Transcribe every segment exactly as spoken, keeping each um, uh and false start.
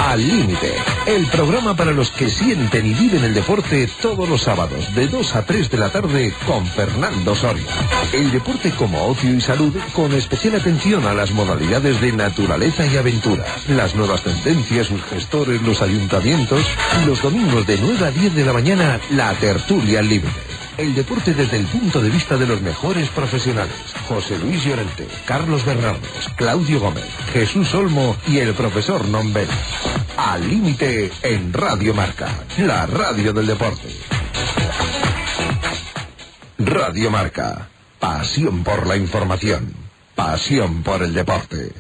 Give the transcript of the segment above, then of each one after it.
Al Límite, el programa para los que sienten y viven el deporte todos los sábados de dos a tres de la tarde con Fernando Soria. El deporte como ocio y salud, con especial atención a las modalidades de naturaleza y aventura, las nuevas tendencias, sus gestores, los ayuntamientos, y los domingos de nueve a diez de la mañana, la tertulia Al Límite. El deporte desde el punto de vista de los mejores profesionales. José Luis Llorente, Carlos Bernardes, Claudio Gómez, Jesús Olmo y el profesor Nombela. Al Límite en Radio Marca, la radio del deporte. Radio Marca, pasión por la información, pasión por el deporte.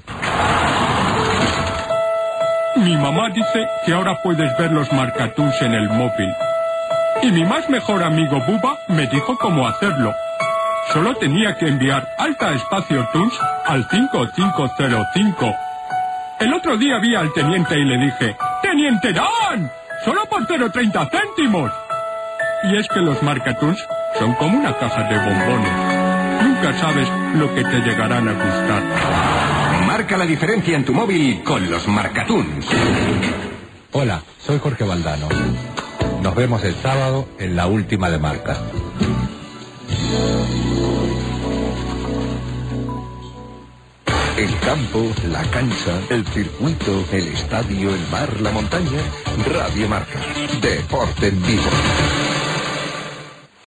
Mi mamá dice que ahora puedes ver los marcatoons en el móvil. Y mi más mejor amigo Buba me dijo cómo hacerlo. Solo tenía que enviar alta espacio tunes al cinco cinco cero cinco. El otro día vi al teniente y le dije: ¡Teniente Dan! ¡Solo por cero coma treinta céntimos! Y es que los marcatoons son como una caja de bombones. Nunca sabes lo que te llegarán a gustar. Marca la diferencia en tu móvil con los marcatoons. Hola, soy Jorge Valdano. Nos vemos el sábado en la última de Marca. El campo, la cancha, el circuito, el estadio, el mar, la montaña. Radio Marca. Deporte en vivo.